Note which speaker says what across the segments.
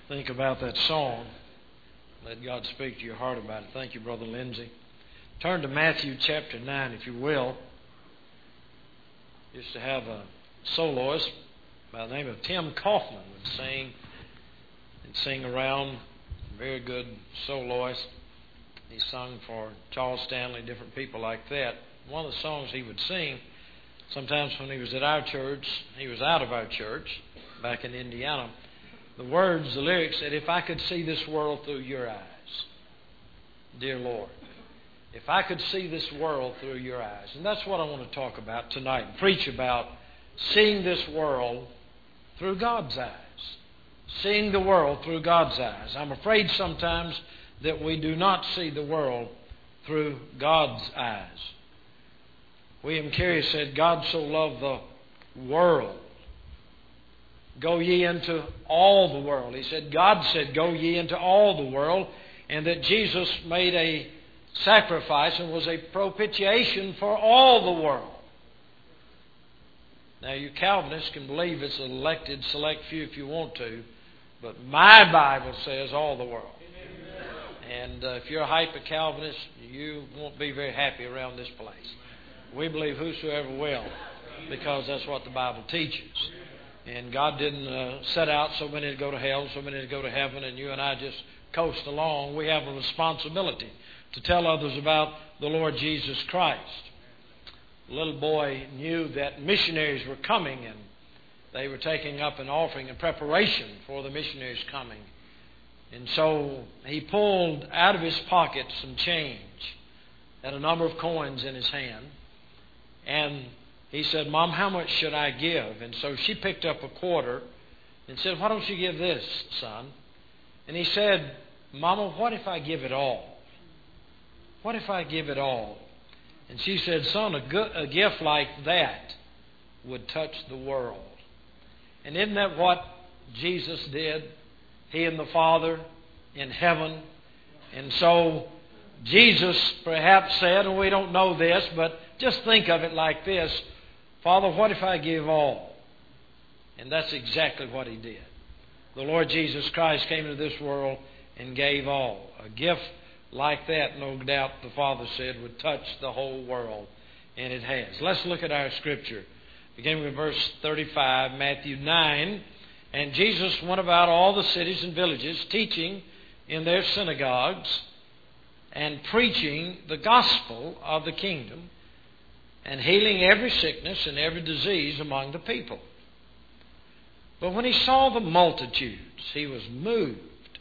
Speaker 1: Think about that song. Let God speak to your heart about it. Thank you, Brother Lindsay. Turn to Matthew chapter 9, if you will. Used to have a soloist by the name of Tim Kaufman would sing around. Very good soloist. He sung for Charles Stanley, different people like that. One of the songs he would sing, sometimes when he was at our church, he was out of our church back in Indiana. The lyrics said, "If I could see this world through your eyes, dear Lord. If I could see this world through your eyes." And that's what I want to talk about tonight and preach about, seeing this world through God's eyes. Seeing the world through God's eyes. I'm afraid sometimes that we do not see the world through God's eyes. William Carey said, "God so loved the world. Go ye into all the world." He said, God said, "Go ye into all the world," and that Jesus made a sacrifice and was a propitiation for all the world. Now, you Calvinists can believe it's an elected select few if you want to, but my Bible says all the world. And if you're a hyper-Calvinist, you won't be very happy around this place. We believe whosoever will, because that's what the Bible teaches. And God didn't set out so many to go to hell, so many to go to heaven, and you and I just coast along. We have a responsibility to tell others about the Lord Jesus Christ. The little boy knew that missionaries were coming, and they were taking up an offering in preparation for the missionaries coming. And so he pulled out of his pocket some change, had a number of coins in his hand, and he said, "Mom, how much should I give?" And so she picked up a quarter and said, "Why don't you give this, son?" And he said, "Mama, what if I give it all? What if I give it all?" And she said, "Son, a gift like that would touch the world." And isn't that what Jesus did? He and the Father in heaven. And so Jesus perhaps said, and we don't know this, but just think of it like this: "Father, what if I give all?" And that's exactly what He did. The Lord Jesus Christ came into this world and gave all. A gift like that, no doubt, the Father said, would touch the whole world. And it has. Let's look at our Scripture. Beginning with verse 35, Matthew 9. "And Jesus went about all the cities and villages, teaching in their synagogues and preaching the gospel of the kingdom, and healing every sickness and every disease among the people. But when He saw the multitudes, He was moved."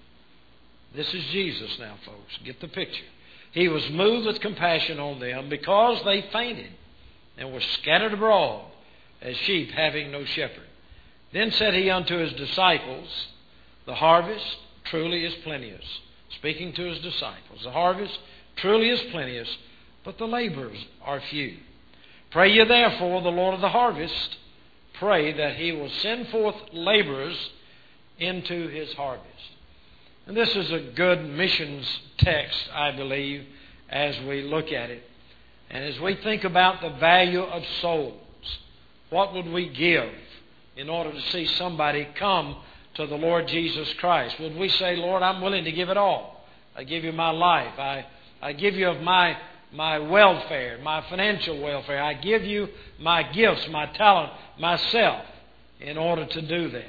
Speaker 1: This is Jesus now, folks. Get the picture. "He was moved with compassion on them, because they fainted and were scattered abroad as sheep having no shepherd. Then said He unto His disciples, The harvest truly is plenteous." Speaking to His disciples. "The harvest truly is plenteous, but the laborers are few. Pray ye therefore the Lord of the harvest, pray that He will send forth laborers into His harvest." And this is a good missions text, I believe, as we look at it. And as we think about the value of souls, what would we give in order to see somebody come to the Lord Jesus Christ? Would we say, "Lord, I'm willing to give it all. I give you my life. I give you of my welfare, my financial welfare. I give you my gifts, my talent, myself," in order to do that.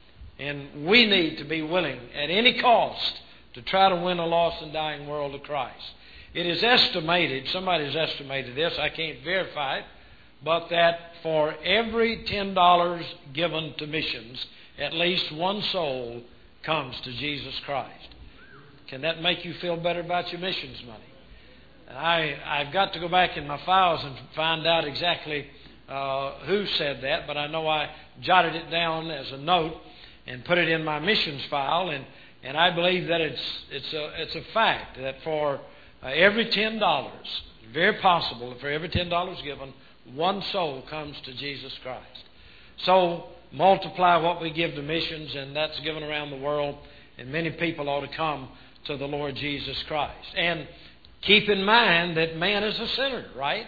Speaker 1: And we need to be willing at any cost to try to win a lost and dying world to Christ. It is estimated, somebody's estimated this, I can't verify it, but that for every $10 given to missions, at least one soul comes to Jesus Christ. Can that make you feel better about your missions money? And I've got to go back in my files and find out exactly who said that, but I know I jotted it down as a note and put it in my missions file, and I believe that it's a fact that for every $10, very possible that for every $10 given, one soul comes to Jesus Christ. So multiply what we give to missions, and that's given around the world, and many people ought to come to the Lord Jesus Christ. And keep in mind that man is a sinner, right?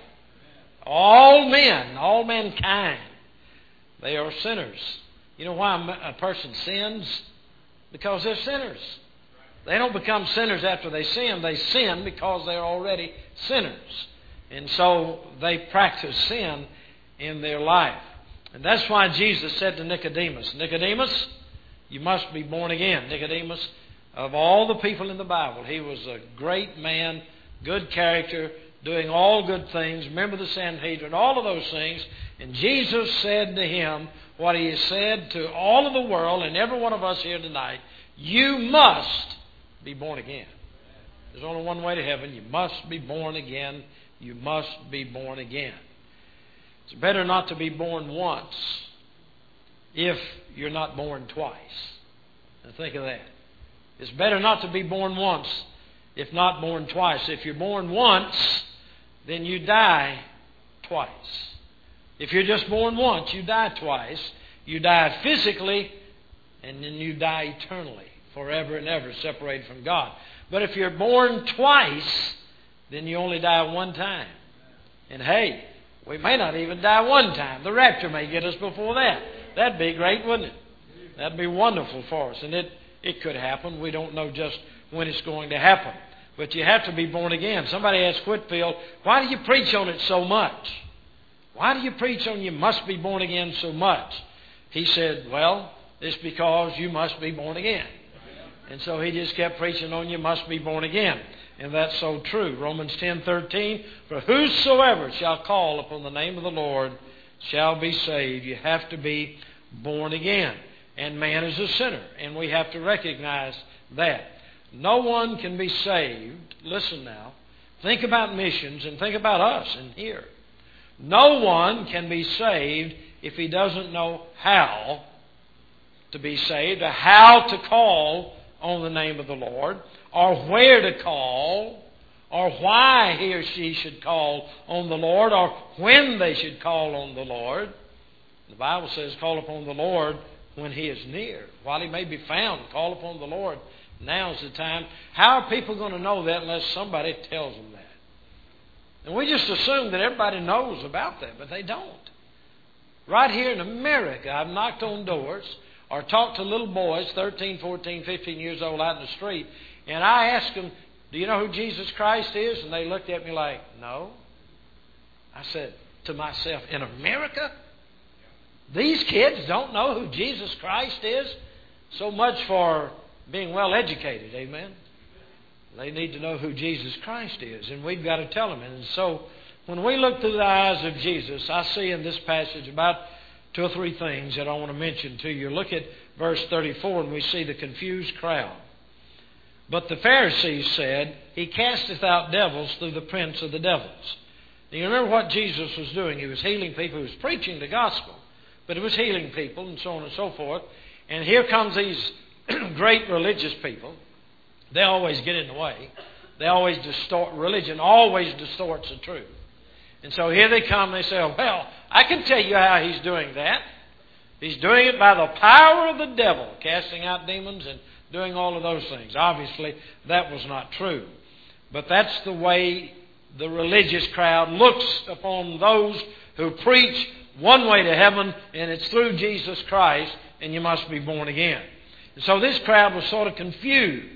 Speaker 1: All men, all mankind, they are sinners. You know why a person sins? because they're sinners. They don't become sinners after they sin. They sin because they're already sinners. And so they practice sin in their life. And that's why Jesus said to Nicodemus, Nicodemus, you must be born again. Nicodemus, of all the people in the Bible, he was a great man, good character, doing all good things, member of the Sanhedrin, all of those things. And Jesus said to him what he has said to all of the world and every one of us here tonight, you must be born again. There's only one way to heaven. You must be born again. You must be born again. It's better not to be born once if you're not born twice. Now think of that. It's better not to be born once if not born twice. If you're born once, then you die twice. If you're just born once, you die twice. You die physically, and then you die eternally, forever and ever, separated from God. But if you're born twice, then you only die one time. And hey, we may not even die one time. The rapture may get us before that. That'd be great, wouldn't it? That'd be wonderful for us. And it could happen. We don't know just when it's going to happen. But you have to be born again. Somebody asked Whitfield, why do you preach on it so much? Why do you preach on you must be born again so much? He said, well, it's because you must be born again. And so he just kept preaching on you must be born again. And that's so true. Romans 10:13, for whosoever shall call upon the name of the Lord shall be saved. You have to be born again. And man is a sinner. And we have to recognize that. No one can be saved. Listen now. Think about missions and think about us in here. No one can be saved if he doesn't know how to be saved, or how to call on the name of the Lord, or where to call, or why he or she should call on the Lord, or when they should call on the Lord. The Bible says, call upon the Lord when He is near. While He may be found, call upon the Lord. Now's the time. How are people going to know that unless somebody tells them that? And we just assume that everybody knows about that, but they don't. Right here in America, I've knocked on doors or talked to little boys, 13, 14, 15 years old, out in the street, and I asked them, do you know who Jesus Christ is? And they looked at me like, no. I said to myself, in America? These kids don't know who Jesus Christ is? So much for being well educated, amen? They need to know who Jesus Christ is, and we've got to tell them. And so when we look through the eyes of Jesus, I see in this passage about two or three things that I want to mention to you. Look at verse 34, and we see the confused crowd. But the Pharisees said, He casteth out devils through the prince of the devils. And you remember what Jesus was doing. He was healing people. He was preaching the gospel. But He was healing people and so on and so forth. And here comes these great religious people. They always get in the way. They always distort. Religion always distorts the truth. And so here they come and they say, well, I can tell you how He's doing that. He's doing it by the power of the devil, casting out demons and doing all of those things. Obviously, that was not true. But that's the way the religious crowd looks upon those who preach one way to heaven, and it's through Jesus Christ, and you must be born again. And so this crowd was sort of confused.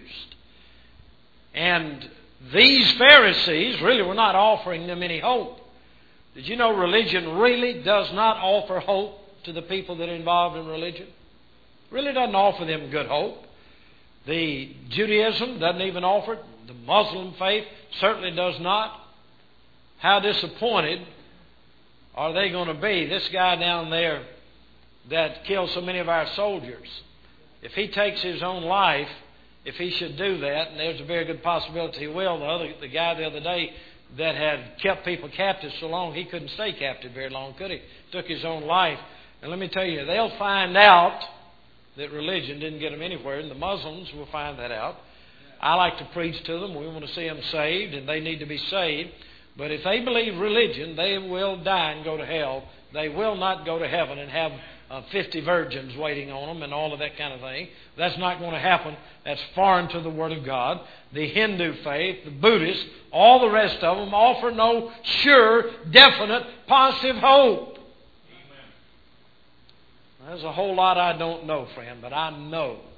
Speaker 1: And these Pharisees really were not offering them any hope. Did you know religion really does not offer hope to the people that are involved in religion? Really doesn't offer them good hope. The Judaism doesn't even offer it. The Muslim faith certainly does not. How disappointed are they going to be? This guy down there that killed so many of our soldiers, if he takes his own life, if he should do that, and there's a very good possibility he will. The guy the other day that had kept people captive so long, he couldn't stay captive very long, could he? Took his own life. And let me tell you, they'll find out that religion didn't get them anywhere, and the Muslims will find that out. I like to preach to them. We want to see them saved, and they need to be saved. But if they believe religion, they will die and go to hell. They will not go to heaven and have 50 virgins waiting on them and all of that kind of thing. That's not going to happen. That's foreign to the Word of God. The Hindu faith, the Buddhists, all the rest of them offer no sure, definite, positive hope. There's a whole lot I don't know, friend, but I know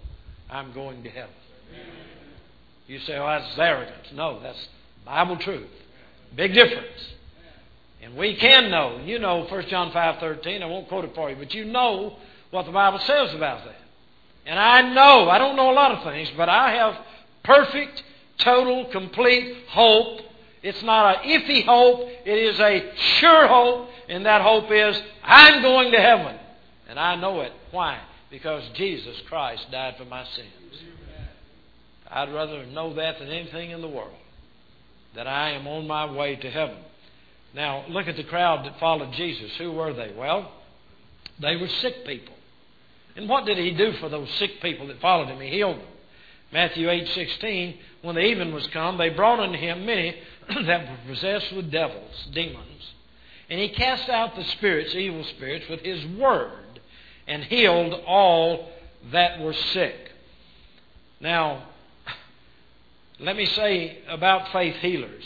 Speaker 1: I'm going to heaven. You say, oh, that's arrogance. No, that's Bible truth. Big difference. And we can know. You know 1 John 5:13. I won't quote it for you, but you know what the Bible says about that. And I don't know a lot of things, but I have perfect, total, complete hope. It's not an iffy hope. It is a sure hope. And that hope is, I'm going to heaven. And I know it. Why? Because Jesus Christ died for my sins. I'd rather know that than anything in the world, that I am on my way to heaven. Now, look at the crowd that followed Jesus. Who were they? Well, they were sick people. And what did He do for those sick people that followed Him? He healed them. Matthew 8:16, when the even was come, they brought unto Him many that were possessed with devils, demons. And He cast out the spirits, evil spirits, with His word, and healed all that were sick. Now, let me say about faith healers.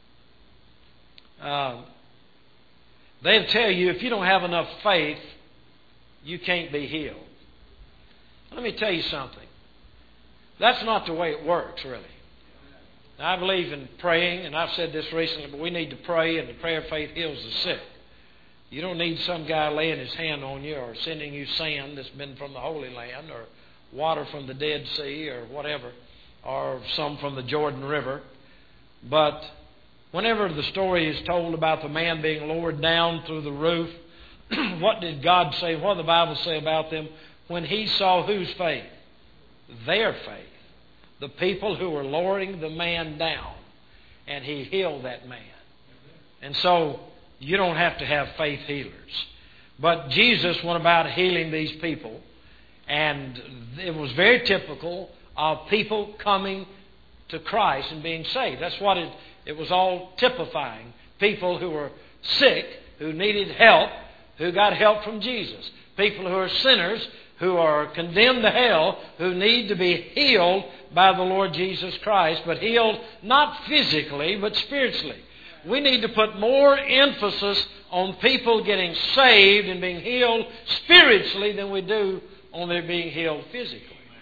Speaker 1: They'll tell you if you don't have enough faith, you can't be healed. Let me tell you something. That's not the way it works, really. Now, I believe in praying, and I've said this recently, but we need to pray, and the prayer of faith heals the sick. You don't need some guy laying his hand on you or sending you sand that's been from the Holy Land or water from the Dead Sea or whatever, or some from the Jordan River. But whenever the story is told about the man being lowered down through the roof, what did God say? What did the Bible say about them? When He saw whose faith? Their faith. The people who were lowering the man down. And He healed that man. And so, you don't have to have faith healers. But Jesus went about healing these people. And it was very typical of people coming to Christ and being saved. That's what it was all typifying. People who were sick, who needed help, who got help from Jesus. People who are sinners, who are condemned to hell, who need to be healed by the Lord Jesus Christ, but healed not physically, but spiritually. We need to put more emphasis on people getting saved and being healed spiritually than we do on their being healed physically.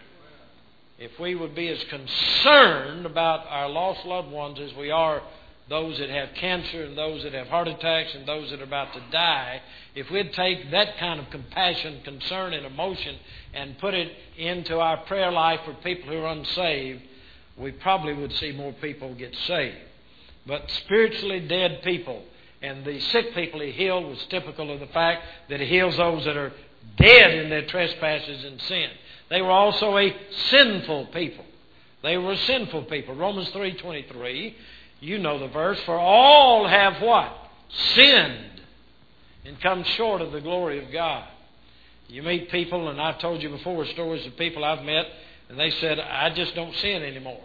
Speaker 1: If we would be as concerned about our lost loved ones as we are those that have cancer and those that have heart attacks and those that are about to die, if we'd take that kind of compassion, concern, and emotion and put it into our prayer life for people who are unsaved, we probably would see more people get saved. But spiritually dead people and the sick people He healed was typical of the fact that He heals those that are dead in their trespasses and sin. They were also a sinful people. They were sinful people. Romans 3:23, you know the verse, for all have what? Sinned and come short of the glory of God. You meet people, and I've told you before stories of people I've met, and they said, I just don't sin anymore.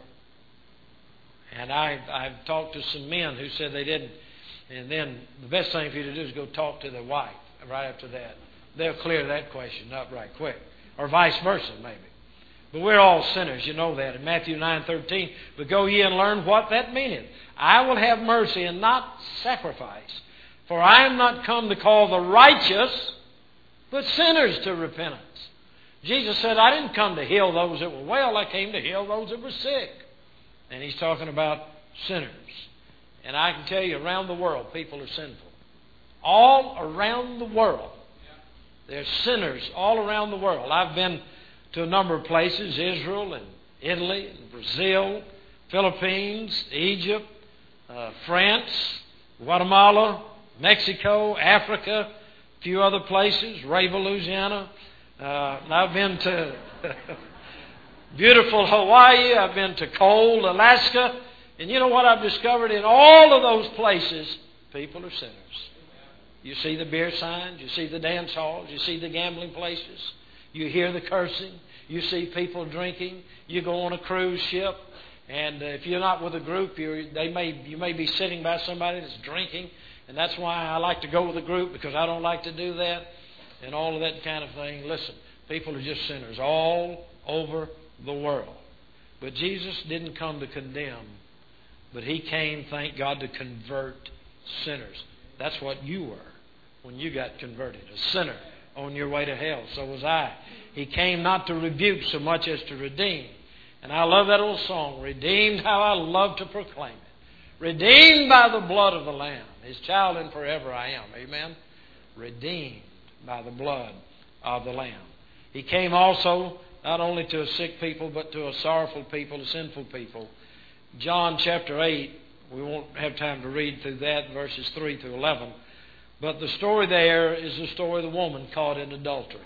Speaker 1: And I've talked to some men who said they didn't. And then the best thing for you to do is go talk to their wife right after that. They'll clear that question up right quick. Or vice versa, maybe. But we're all sinners, you know that. In Matthew 9:13, but go ye and learn what that meaneth. I will have mercy and not sacrifice. For I am not come to call the righteous, but sinners to repentance. Jesus said, I didn't come to heal those that were well. I came to heal those that were sick. And He's talking about sinners. And I can tell you, around the world, people are sinful. All around the world. There's sinners all around the world. I've been to a number of places, Israel and Italy and Brazil, Philippines, Egypt, France, Guatemala, Mexico, Africa, a few other places, Rayville, Louisiana. I've been to beautiful Hawaii. I've been to cold Alaska. And you know what I've discovered? In all of those places, people are sinners. You see the beer signs. You see the dance halls. You see the gambling places. You hear the cursing. You see people drinking. You go on a cruise ship. And if you're not with a group, you may be sitting by somebody that's drinking. And that's why I like to go with a group, because I don't like to do that. And all of that kind of thing. Listen, people are just sinners all over the world. But Jesus didn't come to condemn, but He came, thank God, to convert sinners. That's what you were when you got converted, a sinner on your way to hell. So was I. He came not to rebuke so much as to redeem. And I love that old song, redeemed, how I love to proclaim it. Redeemed by the blood of the Lamb, His child and forever I am. Amen? Redeemed by the blood of the Lamb. He came also not only to a sick people, but to a sorrowful people, a sinful people. John chapter 8, we won't have time to read through that, verses 3 through 11. But the story there is the story of the woman caught in adultery.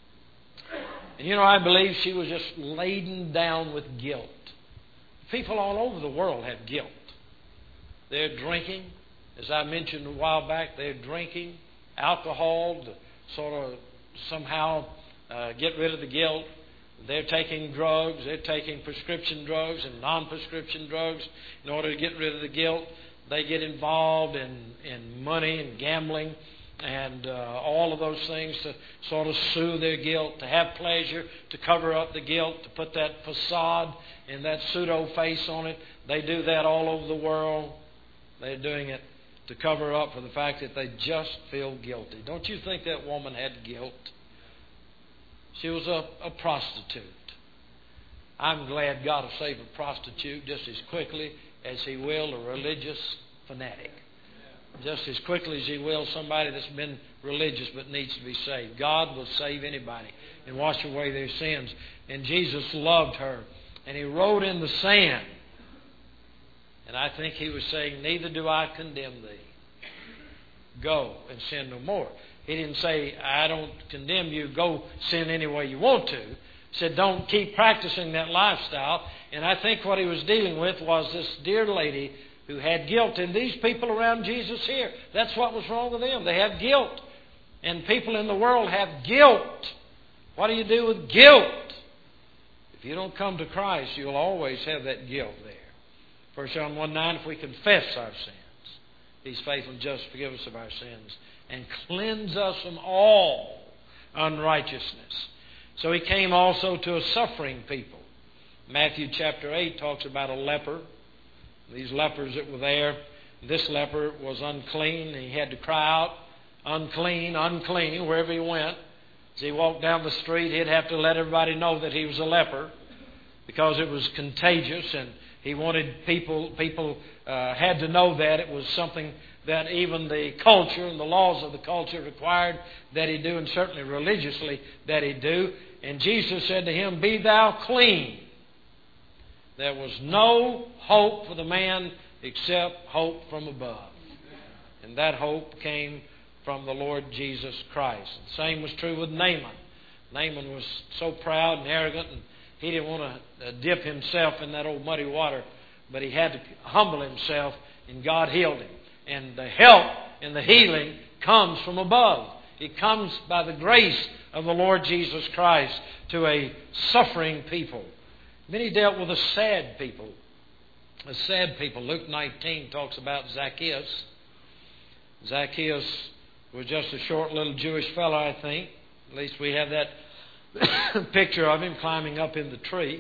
Speaker 1: And I believe she was just laden down with guilt. People all over the world have guilt. They're drinking. As I mentioned a while back, they're drinking alcohol to sort of somehow get rid of the guilt. They're taking drugs. They're taking prescription drugs and non-prescription drugs in order to get rid of the guilt. They get involved in money and gambling and all of those things to sort of soothe their guilt, to have pleasure, to cover up the guilt, to put that facade and that pseudo face on it. They do that all over the world. They're doing it to cover up for the fact that they just feel guilty. Don't you think that woman had guilt? She was a prostitute. I'm glad God will save a prostitute just as quickly as He will a religious fanatic. Just as quickly as He will somebody that's been religious but needs to be saved. God will save anybody and wash away their sins. And Jesus loved her. And He wrote in the sand. And I think He was saying, neither do I condemn thee. Go and sin no more. He didn't say, I don't condemn you. Go sin any way you want to. He said, don't keep practicing that lifestyle. And I think what He was dealing with was this dear lady who had guilt. And these people around Jesus here, that's what was wrong with them. They have guilt. And people in the world have guilt. What do you do with guilt? If you don't come to Christ, you'll always have that guilt there. 1 John 1:9, if we confess our sins, He's faithful and just to forgive us of our sins and cleanse us from all unrighteousness. So He came also to a suffering people. Matthew chapter 8 talks about a leper. These lepers that were there, this leper was unclean. He had to cry out, unclean, unclean, wherever he went. As he walked down the street, he'd have to let everybody know that he was a leper because it was contagious, and he wanted people had to know that it was something that even the culture and the laws of the culture required that he do, and certainly religiously that he do. And Jesus said to him, be thou clean. There was no hope for the man except hope from above. And that hope came from the Lord Jesus Christ. The same was true with Naaman. Naaman was so proud and arrogant, and he didn't want to dip himself in that old muddy water, but he had to humble himself, and God healed him. And the help and the healing comes from above. It comes by the grace of the Lord Jesus Christ to a suffering people. Then He dealt with a sad people. A sad people. Luke 19 talks about Zacchaeus. Zacchaeus was just a short little Jewish fellow, I think. At least we have that picture of him climbing up in the tree.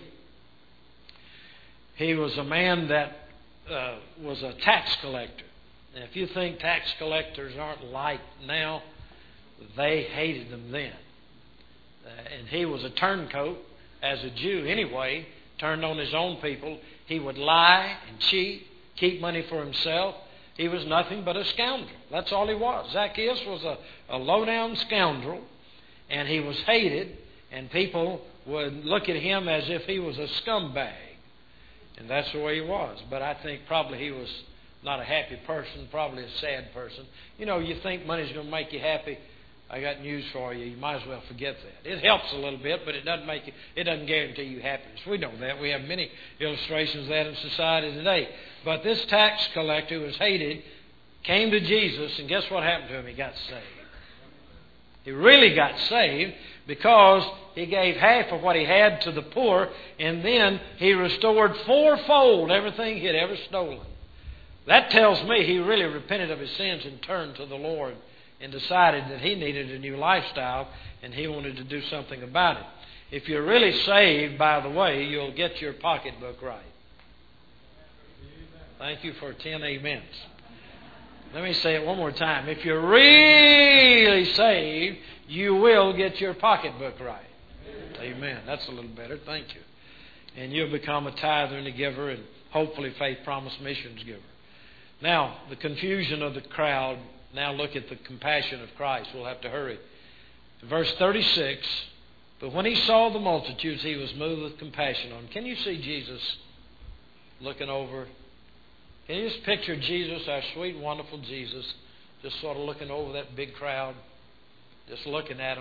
Speaker 1: He was a man that was a tax collector. And if you think tax collectors aren't liked now, they hated them then. And he was a turncoat as a Jew anyway, turned on his own people. He would lie and cheat, keep money for himself. He was nothing but a scoundrel. That's all he was. Zacchaeus was a low-down scoundrel, and he was hated, and people would look at him as if he was a scumbag. And that's the way he was. But I think probably he was not a happy person, probably a sad person. You think money's going to make you happy. I got news for you. You might as well forget that. It helps a little bit, but it doesn't guarantee you happiness. We know that. We have many illustrations of that in society today. But this tax collector who was hated came to Jesus, and guess what happened to him? He got saved. He really got saved because he gave half of what he had to the poor, and then he restored fourfold everything he had ever stolen. That tells me he really repented of his sins and turned to the Lord and decided that he needed a new lifestyle and he wanted to do something about it. If you're really saved, by the way, you'll get your pocketbook right. Thank you for 10 amens. Let me say it one more time. If you're really saved, you will get your pocketbook right. Amen. That's a little better. Thank you. And you'll become a tither and a giver and hopefully Faith Promise Missions giver. Now, the confusion of the crowd. Now look at the compassion of Christ. We'll have to hurry. Verse 36, but when he saw the multitudes, he was moved with compassion on them. Can you see Jesus looking over? Can you just picture Jesus, our sweet, wonderful Jesus, just sort of looking over that big crowd, just looking at them.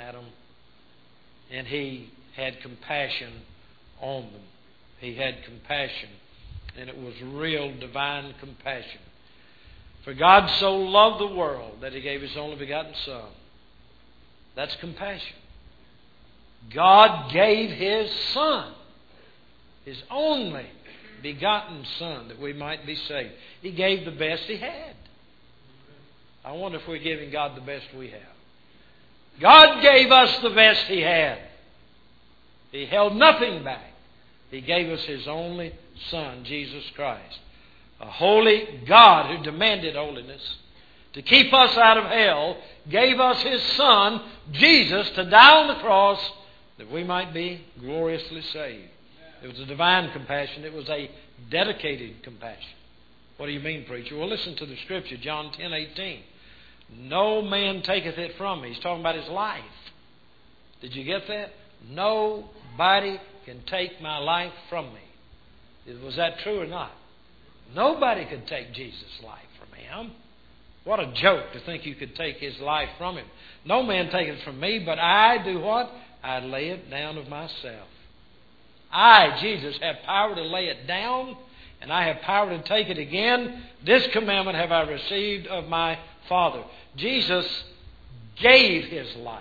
Speaker 1: And he had compassion on them. He had compassion. And it was real divine compassion. For God so loved the world that He gave His only begotten Son. That's compassion. God gave His Son, His only begotten Son, that we might be saved. He gave the best He had. I wonder if we're giving God the best we have. God gave us the best He had. He held nothing back. He gave us His only Son, Jesus Christ. A holy God who demanded holiness to keep us out of hell, gave us His Son, Jesus, to die on the cross that we might be gloriously saved. It was a divine compassion. It was a dedicated compassion. What do you mean, preacher? Well, listen to the Scripture, John 10:18. No man taketh it from me. He's talking about His life. Did you get that? Nobody can take my life from me. Was that true or not? Nobody could take Jesus' life from Him. What a joke to think you could take His life from Him. No man taketh it from me, but I do what? I lay it down of myself. I, Jesus, have power to lay it down, and I have power to take it again. This commandment have I received of my Father. Jesus gave His life.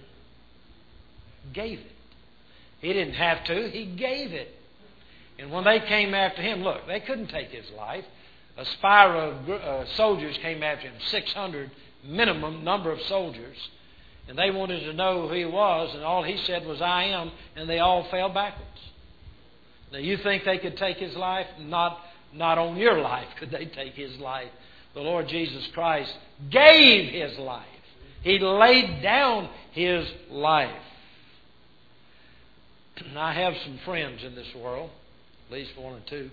Speaker 1: Gave it. He didn't have to. He gave it. And when they came after Him, look, they couldn't take His life. A spire of soldiers came after Him, 600 minimum number of soldiers. And they wanted to know who He was, and all He said was, I am, and they all fell backwards. Now, you think they could take His life? Not on your life could they take His life. The Lord Jesus Christ gave His life. He laid down His life. I have some friends in this world, at least one or two.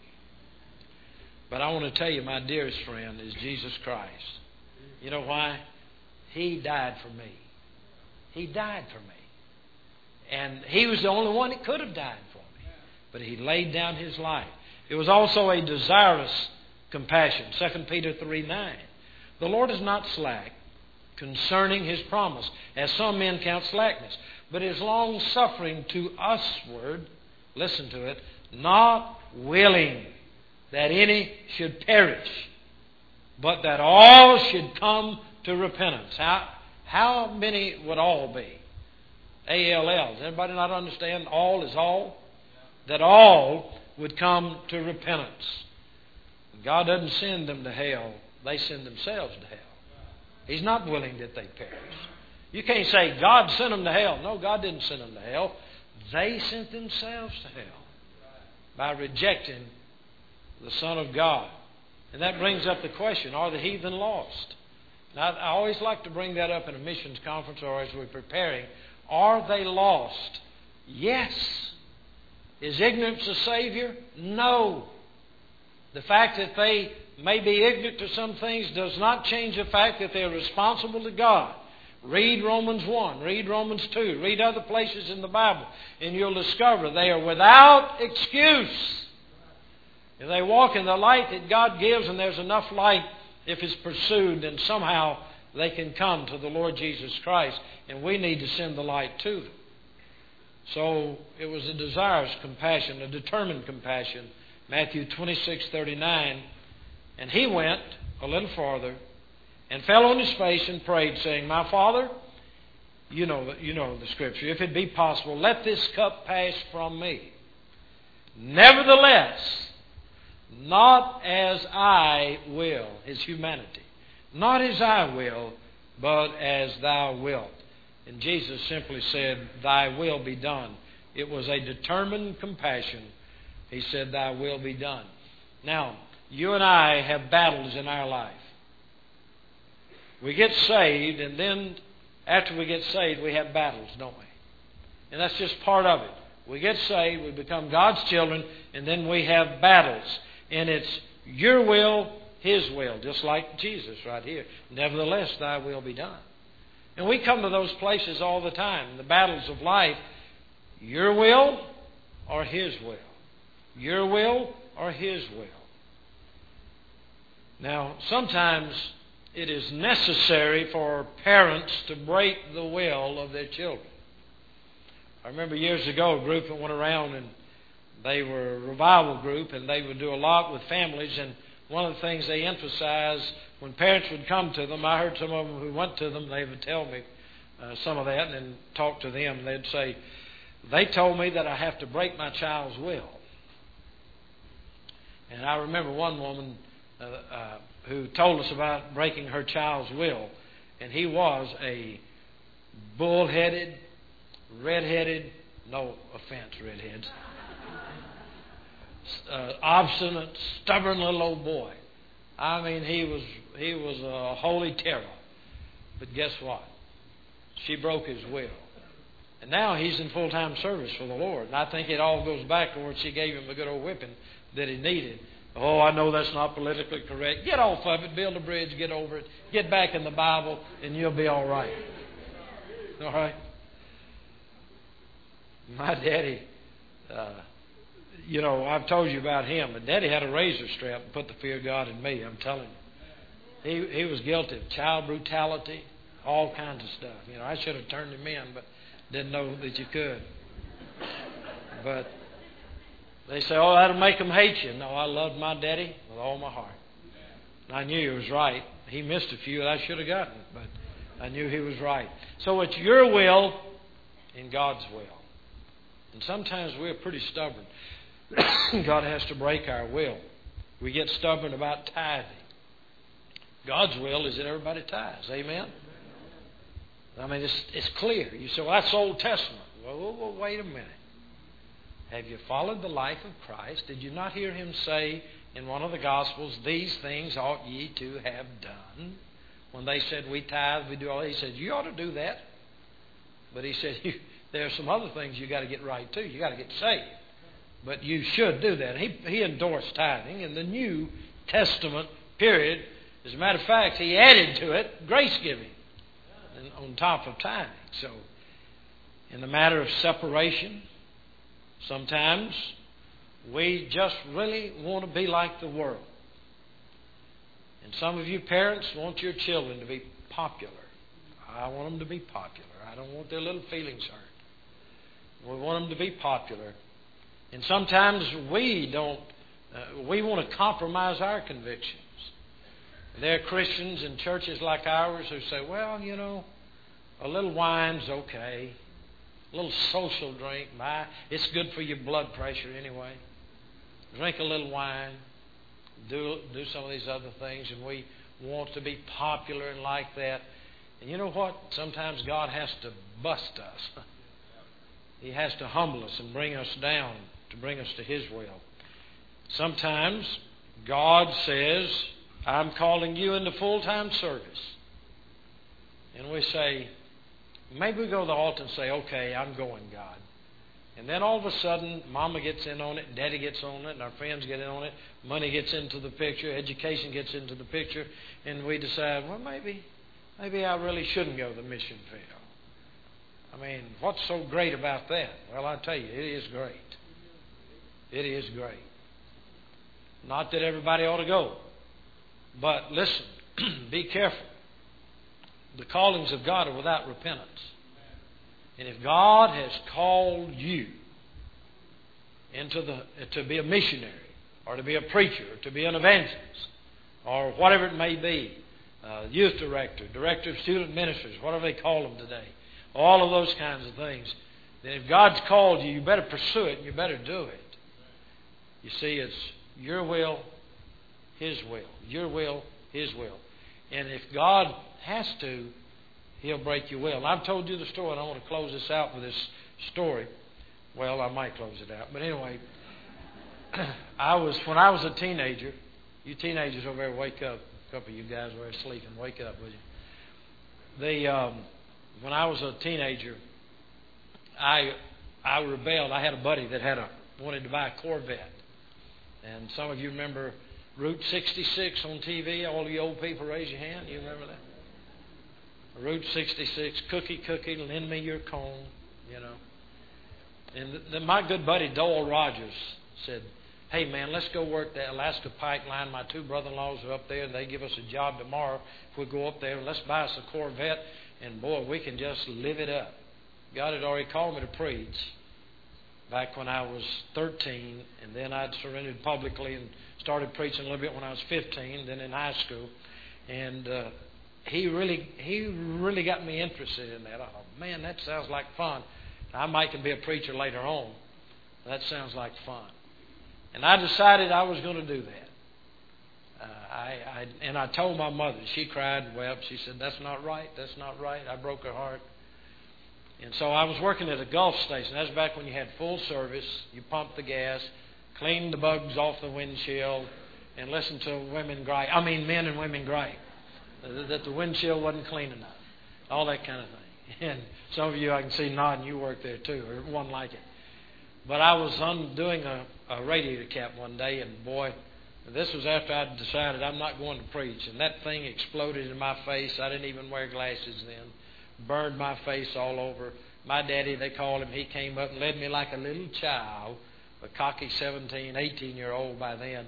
Speaker 1: But I want to tell you, my dearest friend is Jesus Christ. You know why? He died for me. He died for me. And He was the only one that could have died for me. But He laid down His life. It was also a desirous compassion. 2 Peter 3:9. The Lord is not slack concerning His promise, as some men count slackness, but is long-suffering to usward, listen to it, not willing that any should perish, but that all should come to repentance. How many would all be? A-L-L. Does everybody not understand? All is all? That all would come to repentance. God doesn't send them to hell. They send themselves to hell. He's not willing that they perish. You can't say God sent them to hell. No, God didn't send them to hell. They sent themselves to hell by rejecting the Son of God. And that brings up the question, are the heathen lost? Now, I always like to bring that up in a missions conference or as we're preparing. Are they lost? Yes. Is ignorance a Savior? No. The fact that they may be ignorant to some things does not change the fact that they are responsible to God. Read Romans 1, read Romans 2, read other places in the Bible, and you'll discover they are without excuse. If they walk in the light that God gives, and there's enough light, if it's pursued, then somehow they can come to the Lord Jesus Christ, and we need to send the light to them. So it was a desirous compassion, a determined compassion. Matthew 26:39, and he went a little farther and fell on his face and prayed, saying, My Father, you know the Scripture, if it be possible, let this cup pass from me. Nevertheless, not as I will, his humanity, not as I will, but as Thou wilt. And Jesus simply said, Thy will be done. It was a determined compassion. He said, Thy will be done. Now, you and I have battles in our life. We get saved, and then after we get saved, we have battles, don't we? And that's just part of it. We get saved, we become God's children, and then we have battles. And it's your will, His will, just like Jesus right here. Nevertheless, thy will be done. And we come to those places all the time, the battles of life. Your will or His will? Your will or His will? Now, sometimes it is necessary for parents to break the will of their children. I remember years ago a group that went around, and they were a revival group, and they would do a lot with families. And one of the things they emphasized when parents would come to them, I heard some of them who went to them, they would tell me some of that and then talk to them. And they'd say, they told me that I have to break my child's will. And I remember one woman who told us about breaking her child's will. And he was a bull-headed, red-headed, no offense, redheads, obstinate, stubborn little old boy. I mean, he was a holy terror. But guess what? She broke his will. And now he's in full-time service for the Lord. And I think it all goes back to where she gave him a good old whipping that he needed. Oh, I know that's not politically correct. Get off of it. Build a bridge. Get over it. Get back in the Bible, and you'll be all right. All right? My daddy, I've told you about him, but Daddy had a razor strap and put the fear of God in me, I'm telling you. He was guilty of child brutality, all kinds of stuff. I should have turned him in, but didn't know that you could. But they say, oh, that'll make them hate you. No, I loved my daddy with all my heart. And I knew he was right. He missed a few that I should have gotten, but I knew he was right. So it's your will and God's will. And sometimes we're pretty stubborn. God has to break our will. We get stubborn about tithing. God's will is that everybody tithes. Amen? I mean, it's clear. You say, well, that's Old Testament. Well, wait a minute. Have you followed the life of Christ? Did you not hear Him say in one of the Gospels, these things ought ye to have done? When they said, we tithe, we do all that. He said, you ought to do that. But He said, there are some other things you got to get right too. You got to get saved. But you should do that. He endorsed tithing in the New Testament period. As a matter of fact, He added to it grace giving on top of tithing. So, in the matter of separation, sometimes we just really want to be like the world. And some of you parents want your children to be popular. I want them to be popular. I don't want their little feelings hurt. We want them to be popular. And sometimes we want to compromise our convictions. There are Christians in churches like ours who say, well, a little wine's okay. A little social drink, it's good for your blood pressure anyway. Drink a little wine. Do some of these other things, and we want to be popular and like that. And you know what? Sometimes God has to bust us. He has to humble us and bring us down to bring us to His will. Sometimes God says, I'm calling you into full-time service. And we say, maybe we go to the altar and say, okay, I'm going, God. And then all of a sudden, Mama gets in on it, Daddy gets on it, and our friends get in on it. Money gets into the picture, education gets into the picture, and we decide, well, maybe I really shouldn't go to the mission field. I mean, what's so great about that? Well, I tell you, it is great. It is great. Not that everybody ought to go, but listen, be careful. The callings of God are without repentance. And if God has called you to be a missionary, or to be a preacher, or to be an evangelist, or whatever it may be, youth director, director of student ministries, whatever they call them today, all of those kinds of things, then if God's called you, you better pursue it and you better do it. You see, it's your will, His will. Your will, His will. And if God has to, He'll break your will. And I've told you the story, and I want to close this out with this story. Well, I might close it out. But anyway, when I was a teenager, you teenagers over there, wake up. A couple of you guys were sleeping. Wake up, will you? When I was a teenager, I rebelled. I had a buddy that wanted to buy a Corvette. And some of you remember Route 66 on TV. All you old people, raise your hand. You remember that? Route 66, cookie, lend me your comb, you know. And then my good buddy Doyle Rogers said, hey, man, let's go work the Alaska Pipeline. My two brother-in-laws are up there, and they give us a job tomorrow. If we go up there, let's buy us a Corvette, and, boy, we can just live it up. God had already called me to preach back when I was 13, and then I'd surrendered publicly and started preaching a little bit when I was 15, then in high school. And he really got me interested in that. I thought, man, that sounds like fun. I might can be a preacher later on. That sounds like fun. And I decided I was going to do that. I told my mother. She cried and wept. She said, that's not right. That's not right. I broke her heart. And so I was working at a Gulf station. That's back when you had full service. You pumped the gas, cleaned the bugs off the windshield, and listened to men and women gripe that the windshield wasn't clean enough. All that kind of thing. And some of you I can see nodding. You work there too, or one like it. But I was doing a radiator cap one day, and boy, this was after I'd decided I'm not going to preach. And that thing exploded in my face. I didn't even wear glasses then. Burned my face all over. My daddy, they called him, he came up and led me like a little child, a cocky 17, 18-year-old by then,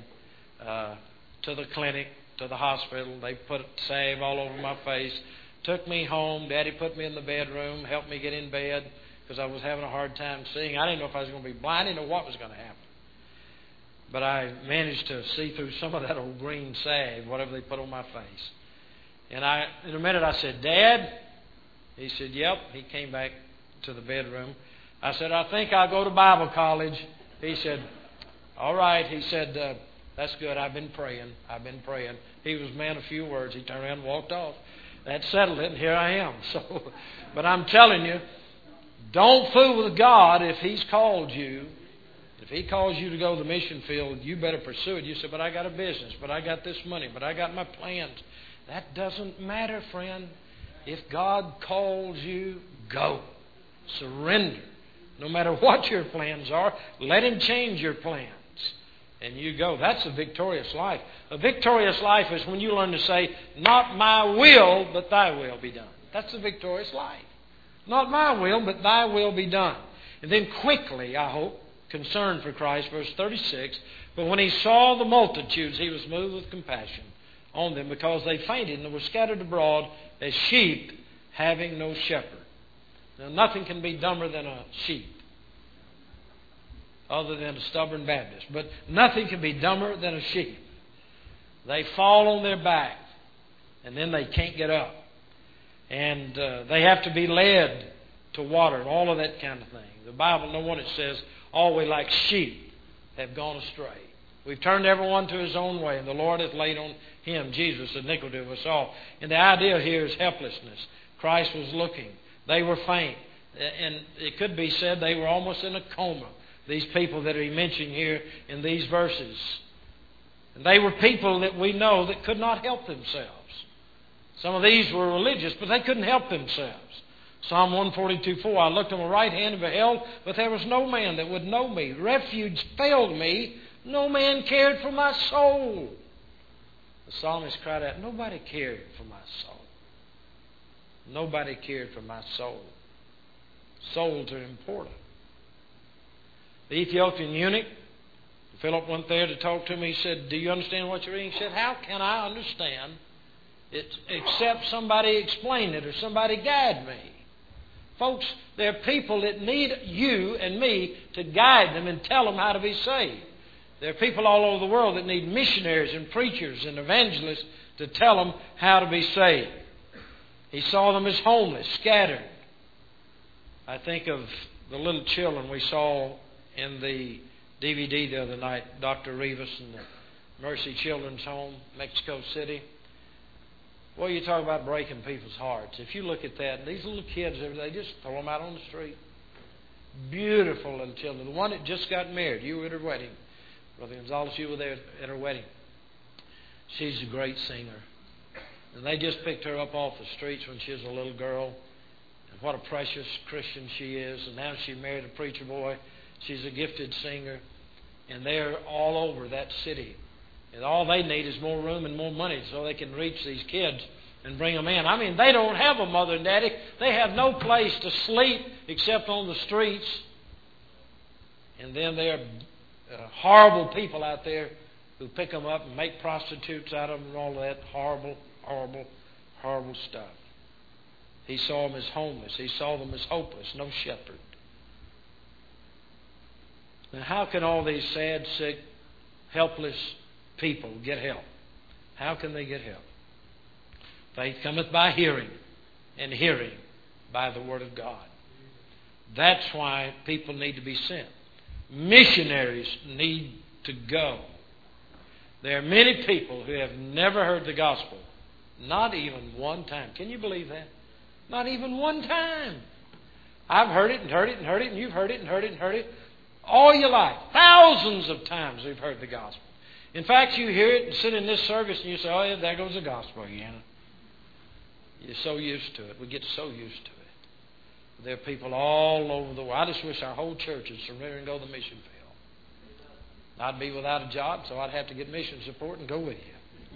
Speaker 1: to the clinic, to the hospital. They put salve all over my face. Took me home. Daddy put me in the bedroom, helped me get in bed because I was having a hard time seeing. I didn't know if I was going to be blind. I didn't know what was going to happen. But I managed to see through some of that old green salve, whatever they put on my face. And in a minute I said, Dad? He said, yep. He came back to the bedroom. I said, I think I'll go to Bible college. He said, all right. He said, that's good. I've been praying. He was a man of few words. He turned around and walked off. That settled it, and here I am. But I'm telling you, don't fool with God if He's called you. If He calls you to go to the mission field, you better pursue it. You say, but I got a business, but I got this money, but I got my plans. That doesn't matter, friend. If God calls you, go. Surrender. No matter what your plans are, let Him change your plans. And you go. That's a victorious life. A victorious life is when you learn to say, not my will, but thy will be done. That's a victorious life. Not my will, but thy will be done. And then quickly, I hope, concern for Christ, verse 36, but when He saw the multitudes, He was moved with compassion on them because they fainted and were scattered abroad as sheep having no shepherd. Now, nothing can be dumber than a sheep, other than a stubborn Baptist. But nothing can be dumber than a sheep. They fall on their back, and then they can't get up. And they have to be led to water and all of that kind of thing. The Bible, no wonder it says, all we like sheep have gone astray. We've turned everyone to his own way, and the Lord hath laid on Him, Jesus, iniquity of us all. And the idea here is helplessness. Christ was looking. They were faint. And it could be said they were almost in a coma, these people that He mentioned here in these verses. And they were people that we know that could not help themselves. Some of these were religious, but they couldn't help themselves. Psalm 142:4, I looked on my right hand and beheld, but there was no man that would know me. Refuge failed me. No man cared for my soul. The psalmist cried out, nobody cared for my soul. Nobody cared for my soul. Souls are important. The Ethiopian eunuch, Philip went there to talk to him. He said, do you understand what you're reading? He said, how can I understand it except somebody explain it or somebody guide me? Folks, there are people that need you and me to guide them and tell them how to be saved. There are people all over the world that need missionaries and preachers and evangelists to tell them how to be saved. He saw them as homeless, scattered. I think of the little children we saw in the DVD the other night, Dr. Rivas and the Mercy Children's Home, Mexico City. Well, you talk about breaking people's hearts. If you look at that, these little kids, they just throw them out on the street. Beautiful little children. The one that just got married, you were at her wedding. Brother Gonzalez, you were there at her wedding. She's a great singer. And they just picked her up off the streets when she was a little girl. And what a precious Christian she is. And now she married a preacher boy. She's a gifted singer. And they're all over that city. And all they need is more room and more money so they can reach these kids and bring them in. I mean, they don't have a mother and daddy. They have no place to sleep except on the streets. And then there are horrible people out there who pick them up and make prostitutes out of them and all that horrible, horrible, horrible stuff. He saw them as homeless. He saw them as hopeless, no shepherd. Now, how can all these sad, sick, helpless people get help? How can they get help? Faith cometh by hearing, and hearing by the Word of God. That's why people need to be sent. Missionaries need to go. There are many people who have never heard the gospel, not even one time. Can you believe that? Not even one time. I've heard it and heard it and heard it, and you've heard it and heard it and heard it all your life. Thousands of times we've heard the gospel. In fact, you hear it and sit in this service and you say, oh, yeah, there goes the gospel again. You're so used to it. We get so used to it. There are people all over the world. I just wish our whole church would surrender and go to the mission field. I'd be without a job, so I'd have to get mission support and go with you.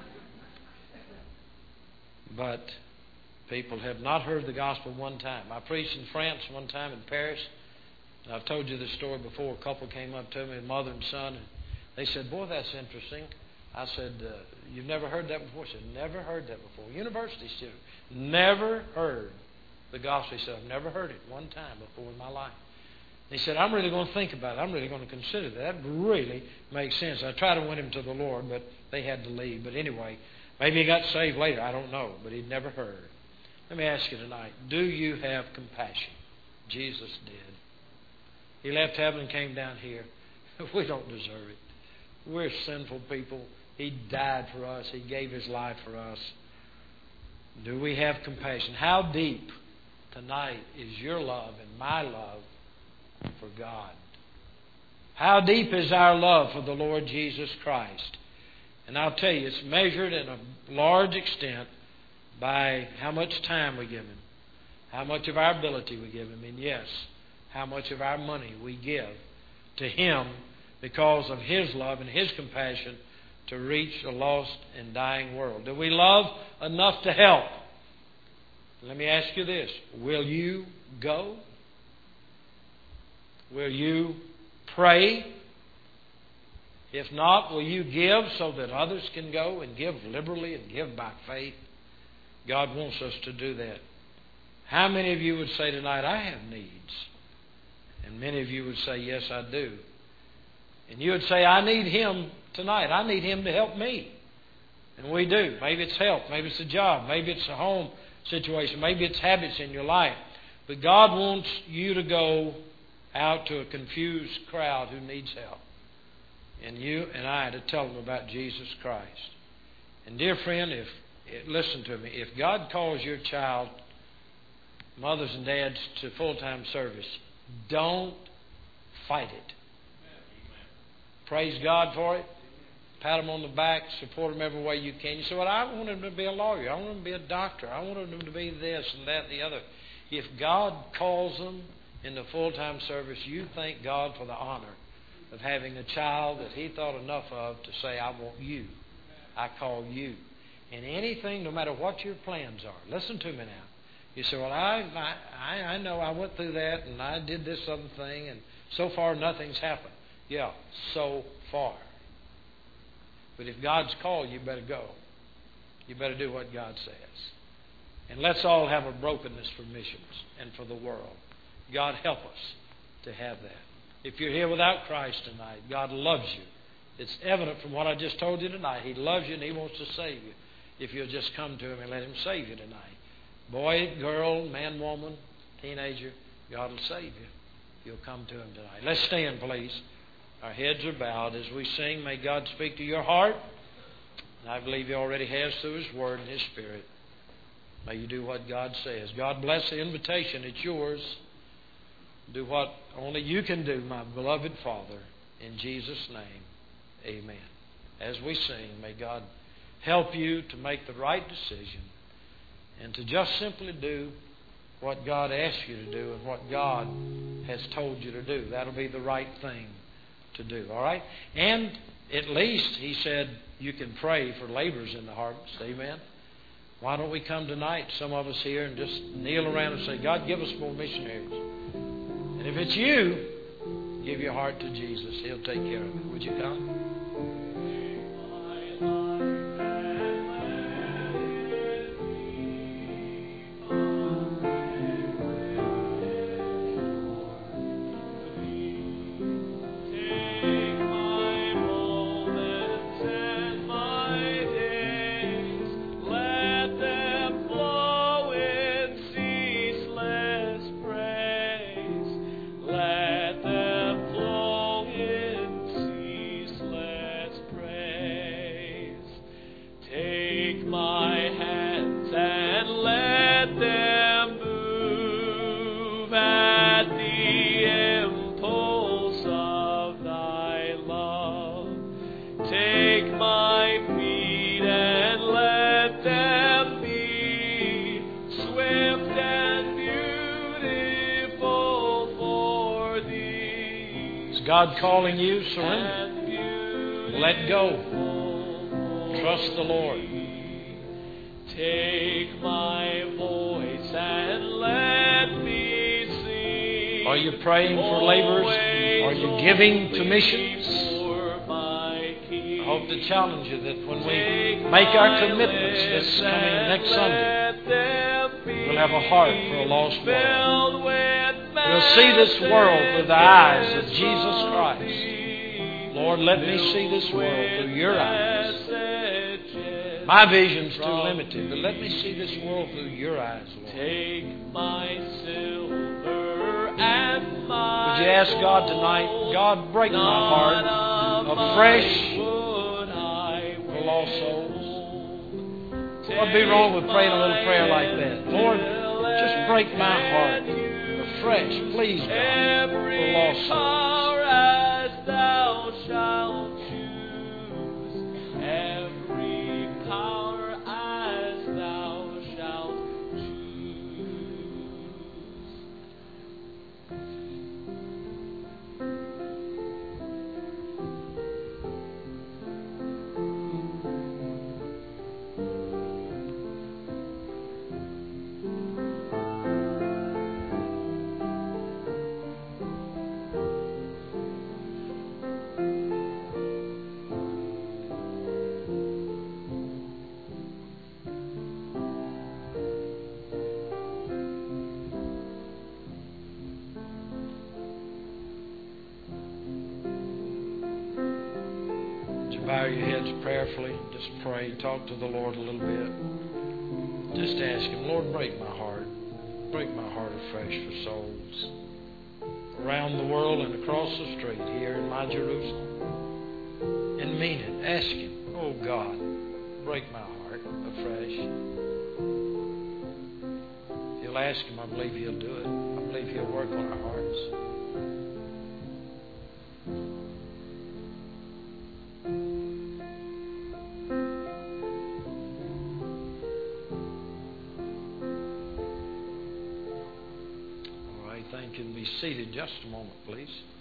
Speaker 1: But people have not heard the gospel one time. I preached in France one time in Paris. And I've told you this story before. A couple came up to me, a mother and son, and they said, boy, that's interesting. I said, you've never heard that before? I said, never heard that before. University student. Never heard the gospel. He said, I've never heard it one time before in my life. And he said, I'm really going to think about it. I'm really going to consider that. That really makes sense. I tried to win him to the Lord, but they had to leave. But anyway, maybe he got saved later. I don't know. But he'd never heard. Let me ask you tonight, do you have compassion? Jesus did. He left heaven and came down here. We don't deserve it. We're sinful people. He died for us. He gave His life for us. Do we have compassion? How deep tonight is your love and my love for God? How deep is our love for the Lord Jesus Christ? And I'll tell you, it's measured in a large extent by how much time we give Him, how much of our ability we give Him, and yes, how much of our money we give to Him because of His love and His compassion to reach a lost and dying world. Do we love enough to help? Let me ask you this. Will you go? Will you pray? If not, will you give so that others can go and give liberally and give by faith? God wants us to do that. How many of you would say tonight, I have needs? And many of you would say, yes, I do. And you would say, I need Him tonight. I need Him to help me. And we do. Maybe it's health. Maybe it's a job. Maybe it's a home situation. Maybe it's habits in your life. But God wants you to go out to a confused crowd who needs help. And you and I to tell them about Jesus Christ. And dear friend, listen to me. If God calls your child, mothers and dads, to full-time service, don't fight it. Praise God for it. Pat them on the back. Support them every way you can. You say, well, I want him to be a lawyer. I want him to be a doctor. I want him to be this and that and the other. If God calls them into full-time service, you thank God for the honor of having a child that He thought enough of to say, I want you. I call you. And anything, no matter what your plans are. Listen to me now. You say, well, I know I went through that and I did this other thing and so far nothing's happened. Yeah, so far. But if God's called, you better go. You better do what God says. And let's all have a brokenness for missions and for the world. God help us to have that. If you're here without Christ tonight, God loves you. It's evident from what I just told you tonight. He loves you and He wants to save you. If you'll just come to Him and let Him save you tonight. Boy, girl, man, woman, teenager, God will save you. You'll come to Him tonight. Let's stand, please. Our heads are bowed as we sing. May God speak to your heart. And I believe He already has through His Word and His Spirit. May you do what God says. God bless the invitation. It's yours. Do what only you can do, my beloved Father. In Jesus' name, amen. As we sing, may God help you to make the right decision and to just simply do what God asks you to do and what God has told you to do. That'll be the right thing to do. All right? And at least, he said, you can pray for laborers in the harvest. Amen? Why don't we come tonight, some of us here, and just kneel around and say, God, give us more missionaries. And if it's you, give your heart to Jesus. He'll take care of it. Would you come? God calling you, surrender. Let go. Trust the Lord.
Speaker 2: Take my voice and let me sing.
Speaker 1: Are you praying for laborers? Are you giving to missions? I hope to challenge you that when we make our commitments this coming next Sunday, we'll have a heart for a lost world. We'll see this world through the eyes of Jesus Christ. Lord, let me see this world through your eyes. My vision's too limited, but let me see this world through your eyes, Lord.
Speaker 2: Take my silver and my
Speaker 1: Would you ask God tonight, God, break my heart afresh for lost souls? What'd be wrong with praying a little prayer like that? Lord, just break my heart afresh, please, God, for lost souls.
Speaker 2: As thou shalt choose, every power as thou shalt choose.
Speaker 1: Bow your heads prayerfully. Just pray. Talk to the Lord a little bit. Just ask Him, Lord, break my heart. Break my heart afresh for souls around the world and across the street here in my Jerusalem. And mean it. Ask Him, oh God, break my heart afresh. If you'll ask Him, I believe He'll do it. I believe He'll work on our hearts. Thank you. Be seated just a moment, please.